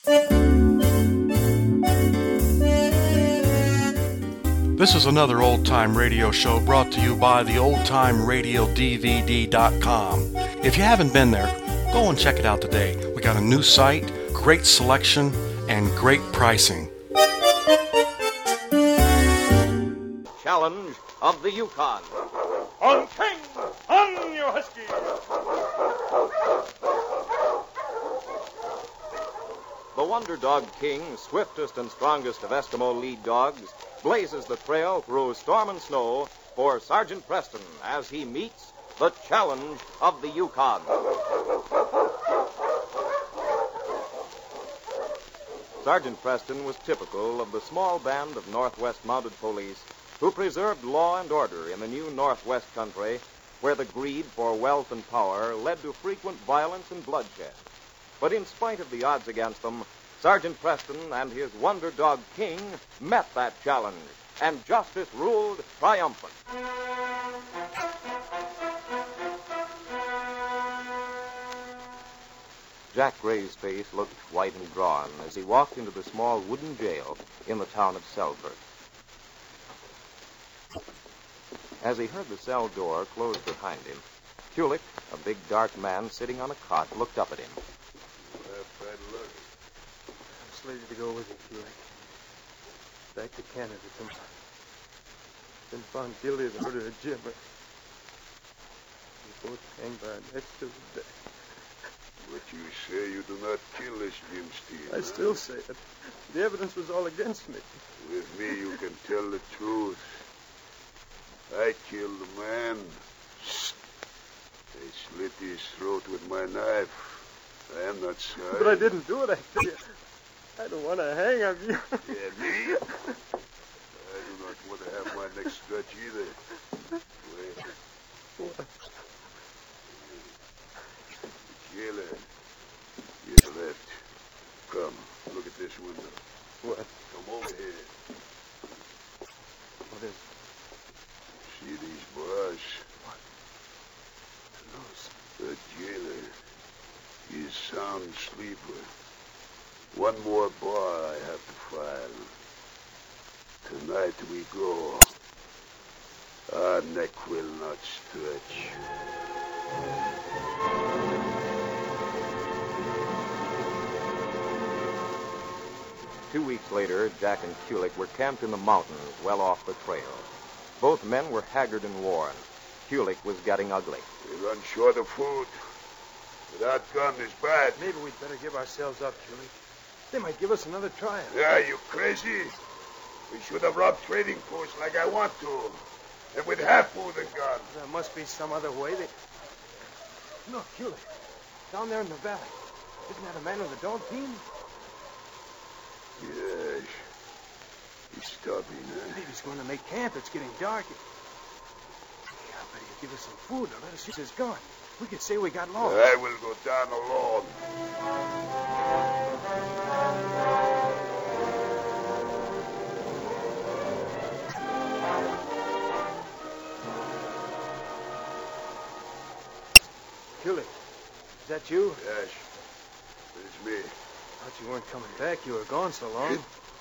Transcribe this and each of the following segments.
This is another Old Time Radio show brought to you by the OldTimeRadioDVD.com. If you haven't been there, go and check it out today. We got a new site, great selection, and great pricing. Challenge of the Yukon. On King! On, you husky! The Wonder Dog King, swiftest and strongest of Eskimo lead dogs, blazes the trail through storm and snow for Sergeant Preston as he meets the challenge of the Yukon. Sergeant Preston was typical of the small band of Northwest Mounted Police who preserved law and order in the new Northwest country where the greed for wealth and power led to frequent violence and bloodshed. But in spite of the odds against them, Sergeant Preston and his Wonder Dog King met that challenge, and justice ruled triumphant. Jack Gray's face looked white and drawn as he walked into the small wooden jail in the town of Selkirk. As he heard the cell door close behind him, Kulik, a big dark man sitting on a cot, looked up at him. Bad luck. I'm slated to go with you, Kulik. Back to Canada tomorrow. Been found guilty of the murder of Jim. We both hang by our necks till the day. But you say you do not kill this Jim Steele. I still say it. The evidence was all against me. With me, you can tell the truth. I killed the man. I slit his throat with my knife. I am not sorry. But I didn't do it, I tell you. I don't want to hang on you. Yeah, me? I do not want to have my neck stretch either. Wait. What? Jailer. You're left. Come, look at this window. What? Come over here. What is it? See these bars? What? Those. The jailer. He's sound sleeper. One more bar I have to file. Tonight we go. Our neck will not stretch. 2 weeks later, Jack and Kulik were camped in the mountains well off the trail. Both men were haggard and worn. Kulik was getting ugly. We run short of food. Without gun is bad. Maybe we'd better give ourselves up, Kulik. They might give us another trial. Yeah, you crazy? We should have robbed trading posts like I want to. And with half food and gun. There must be some other way. Look, Kulik. Down there in the valley. Isn't that a man with a dog team? Yes. He's stopping, huh? Maybe he's going to make camp. It's getting dark. Yeah, I bet he'll give us some food or let us use his gun. We could say we got lost. I will go down alone. Kulik, is that you? Yes. It's me. Thought you weren't coming back. You were gone so long.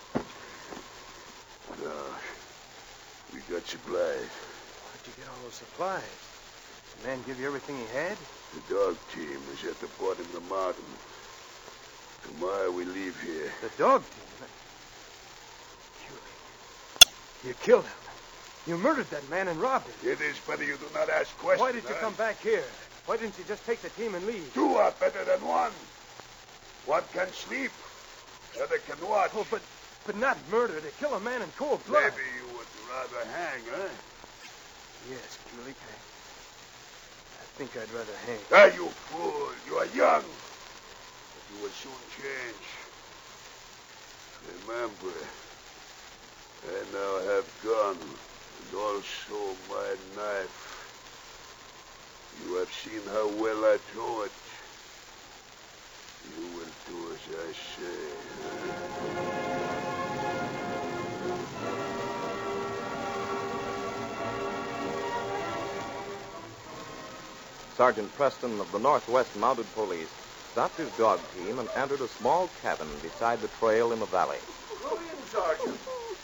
No. We got supplies. Where'd you get all those supplies? The man give you everything he had? The dog team is at the bottom of the mountain. Tomorrow we leave here. The dog team? Kulik, you killed him. You murdered that man and robbed him. It is better you do not ask questions. Why did you come back here? Why didn't you just take the team and leave? Two are better than one. One can sleep. The other can watch. Oh, but not murder. To kill a man in cold blood. Maybe you would rather hang, huh? Yes, Kulik. I think I'd rather hang. Ah, you fool. You are young. But you will soon change. Remember, I now have gun and also my knife. You have seen how well I throw it. You will do as I say. Sergeant Preston of the Northwest Mounted Police stopped his dog team and entered a small cabin beside the trail in the valley. Go in, Sergeant.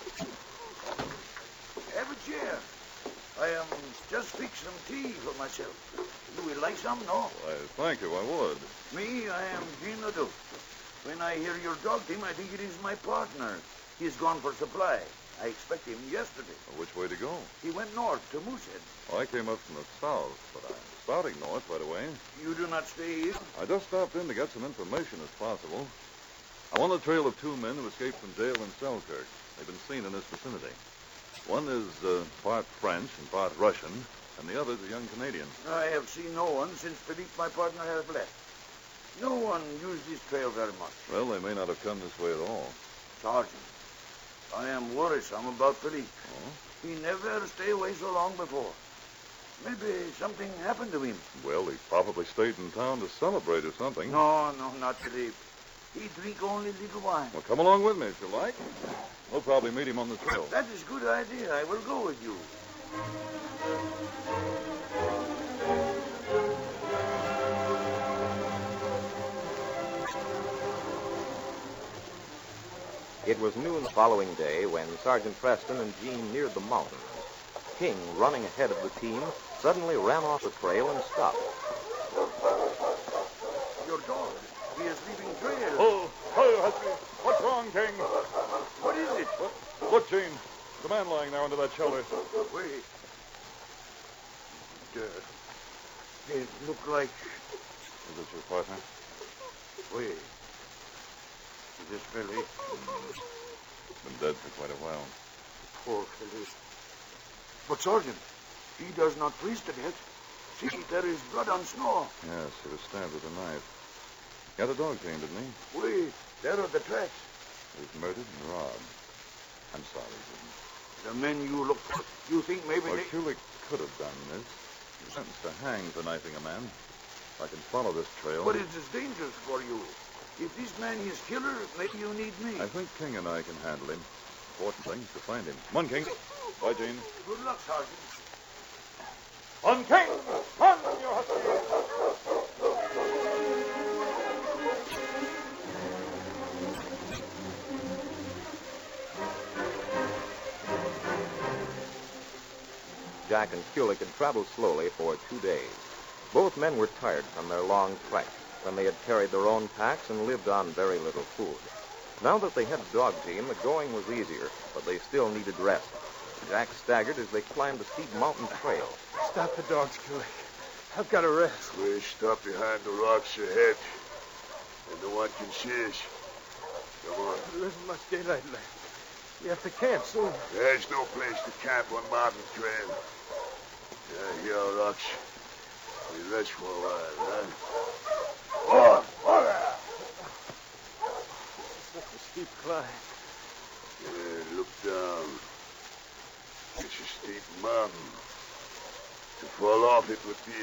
Have a chair. I am just fix some tea for myself. You will like some, no? Why, thank you, I would. Me, I am Jean Ledoux. When I hear your dog team, I think it is my partner. He's gone for supply. I expect him yesterday. Which way to go? He went north to Moosehead. Well, I came up from the south, but I'm starting north right away. You do not stay here? I just stopped in to get some information if possible. I'm on the trail of two men who escaped from jail in Selkirk. They've been seen in this vicinity. One is part French and part Russian, and the other is a young Canadian. I have seen no one since Philippe, my partner, has left. No one used this trail very much. Well, they may not have come this way at all. Sergeant, I am worrisome about Philippe. Oh? He never stayed away so long before. Maybe something happened to him. Well, he probably stayed in town to celebrate or something. No, not Philippe. He drink only little wine. Well, come along with me if you like. We'll probably meet him on the trail. That is a good idea. I will go with you. It was noon the following day when Sergeant Preston and Jean neared the mountains. King, running ahead of the team, suddenly ran off the trail and stopped. Your dog. He is leaving trail. Oh, Husky. What's wrong, King? What is it? Look, Gene. The man lying there under that shelter. Wait. It look like... Is it your partner? Wait. This Philly. Been dead for quite a while. Poor Philly. But, Sergeant, he does not freeze to death. See, there is blood on snow. Yes, he was stabbed with a knife. He had a dog team, didn't he? Wait, there are the tracks. He was murdered and robbed. I'm sorry, Jim. The men you look for, you think maybe Well, they... Kulik could have done this. He was sentenced to hang for knifing a man. If I can follow this trail... But it is dangerous for you. If this man is killer, maybe you need me. I think King and I can handle him. Important thing is to find him. Come on, King. Bye, Gene. Good luck, Sergeant. On, King! On, you husky! Jack and Kulik had traveled slowly for 2 days. Both men were tired from their long trek, when they had carried their own packs and lived on very little food. Now that they had a dog team, the going was easier, but they still needed rest. Jack staggered as they climbed a steep mountain trail. Stop the dogs, Kulik. I've got to rest. We stop behind the rocks ahead, and no one can see us. Come on. There isn't much daylight left. We have to camp soon. There's no place to camp on mountain trail. Here are rocks. We rest for a while, huh? Such a steep climb. Look down. It's a steep mountain. To fall off it would be...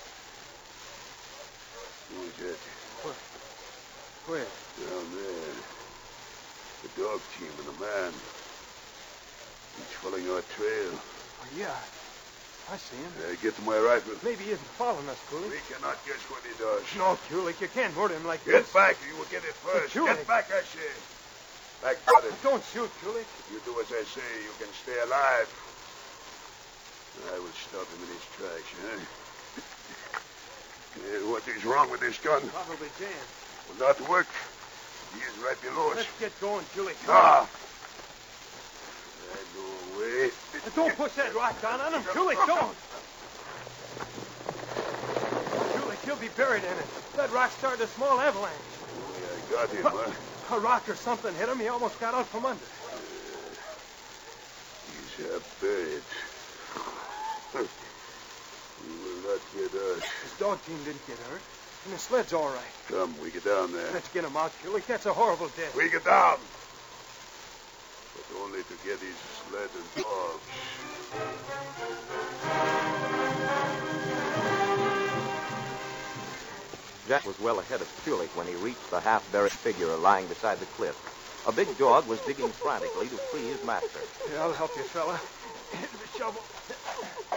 Who is that? Where? Down there. The dog team and a man. He's following our trail. Oh, yeah. I see him. Get to my rifle. Maybe he isn't following us, Kulik. We cannot guess what he does. No, Kulik, you can't murder him like Get this. back, or you will get it first. Kulik. Get back, I say. Back, brother. Don't shoot, Kulik. If you do as I say, you can stay alive. I will stop him in his tracks, huh? What is wrong with this gun? Probably jammed. Will not work. He is right below us. Let's get going, Kulik. Ah! I go away. Don't push that rock down on him, Kulik, don't. Kulik, he'll be buried in it. That rock started a small avalanche. I got him, huh? A rock or something hit him. He almost got out from under. He's buried. He will not get us. His dog team didn't get hurt. And his sled's all right. Come, we get down there. Let's get him out, Kulik. That's a horrible death. We get down. But only to get his sled and dogs. Jack was well ahead of Kulik when he reached the half-buried figure lying beside the cliff. A big dog was digging frantically to free his master. Here, I'll help you, fella. Here's the shovel.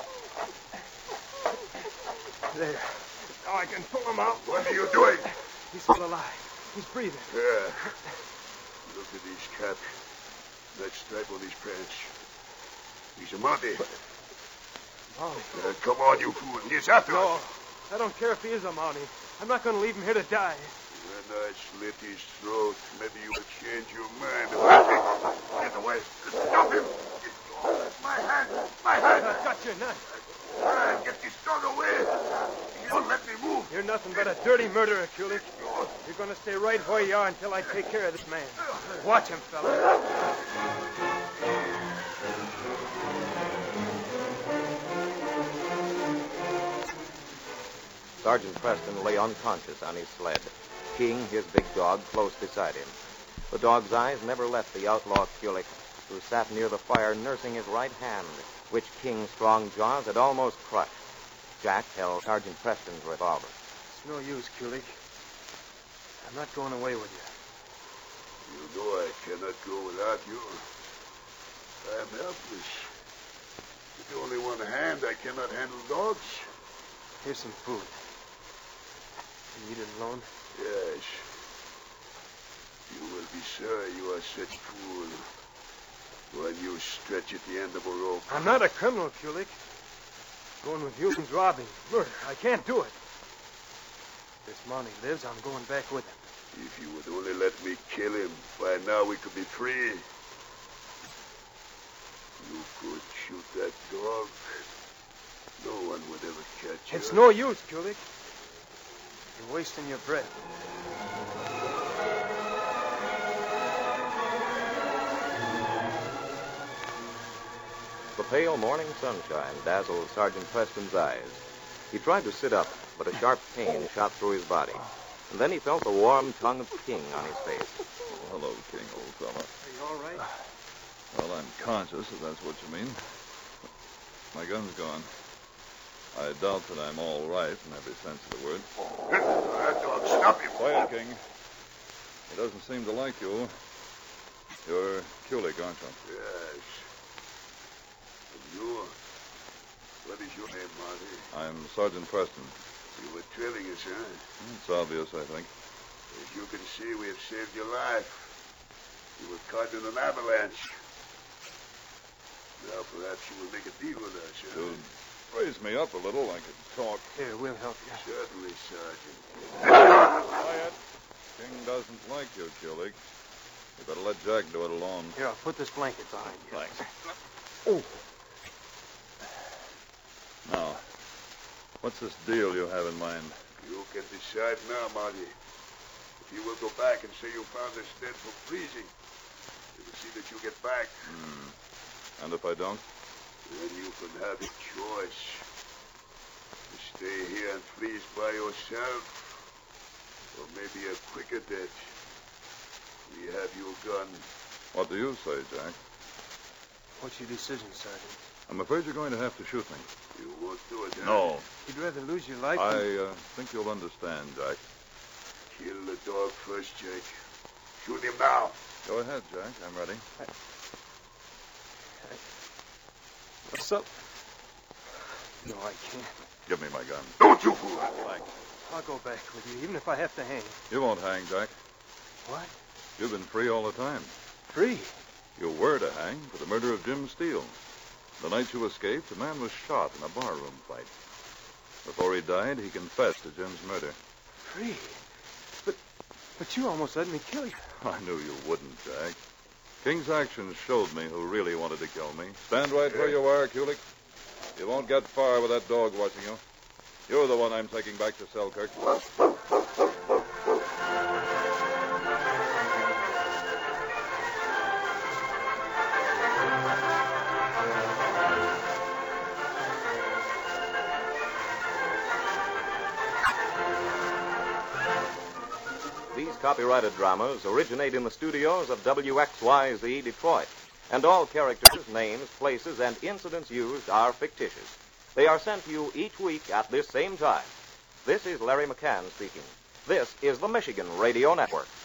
There. Now I can pull him out. What are you doing? He's still alive. He's breathing. Yeah. Look at his cap. That stripe on his pants. He's a Mountie. Molly. Come on, you fool. He's after No, us. I don't care if he is a Mountie. I'm not going to leave him here to die. When I slit his throat, maybe you will change your mind. Get away. Stop him. My hand. My hand. I got your knife. Get this dog away. He won't let me move. You're nothing but a dirty murderer, Kulik. You're going to stay right where you are until I take care of this man. Watch him, fella. Sergeant Preston lay unconscious on his sled, King, his big dog, close beside him. The dog's eyes never left the outlaw Kulik, who sat near the fire nursing his right hand, which King's strong jaws had almost crushed. Jack held Sergeant Preston's revolver. It's no use, Kulik. I'm not going away with you. You know I cannot go without you. I'm helpless. With only one hand, I cannot handle dogs. Here's some food. You eat it alone? Yes. You will be sorry you are such a fool when you stretch at the end of a rope. I'm not a criminal, Kulik. Going with you means robbing, murder. I can't do it. If this Mountie lives, I'm going back with him. If you would only let me kill him, by now we could be free. You could shoot that dog. No one would ever catch you. It's no use, Kulik. You're wasting your breath. The pale morning sunshine dazzled Sergeant Preston's eyes. He tried to sit up, but a sharp pain shot through his body. And then he felt the warm tongue of King on his face. Oh, hello, King, old fella. Are you all right? Well, I'm conscious, if that's what you mean. My gun's gone. I doubt that I'm all right in every sense of the word. That dog, stop him. Quiet, King. He doesn't seem to like you. You're Kulik, aren't you? Yes. And you? What is your name, Marty? I'm Sergeant Preston. You were trailing us, huh? It's obvious, I think. As you can see, we have saved your life. You were caught in an avalanche. Now, perhaps you will make a deal with us, huh? To raise me up a little, I could talk. Here, we'll help you. Certainly, Sergeant. Quiet. King doesn't like you, Kulik. You better let Jack do it alone. Here, I'll put this blanket behind you. Thanks. Oh. Now, what's this deal you have in mind? You can decide now, Marty. If you will go back and say you found us dead from freezing, we will see that you get back. And if I don't? Then you can have a choice. To stay here and freeze by yourself, or maybe a quicker death. We have your gun. What do you say, Jack? What's your decision, Sergeant? I'm afraid you're going to have to shoot me. You won't do it, huh? No. You'd rather lose your life I think you'll understand, Jack. Kill the dog first, Jake. Shoot him now. Go ahead, Jack. I'm ready. What's up? No, I can't. Give me my gun. Don't you fool. Thanks. I'll go back with you, even if I have to hang. You won't hang, Jack. What? You've been free all the time. Free? You were to hang for the murder of Jim Steele. The night you escaped, a man was shot in a barroom fight. Before he died, he confessed to Jim's murder. Free? But you almost let me kill you. I knew you wouldn't, Jack. King's actions showed me who really wanted to kill me. Stand right where you are, Kulik. You won't get far with that dog watching you. You're the one I'm taking back to Selkirk. These copyrighted dramas originate in the studios of WXYZ Detroit, and all characters, names, places, and incidents used are fictitious. They are sent to you each week at this same time. This is Larry McCann speaking. This is the Michigan Radio Network.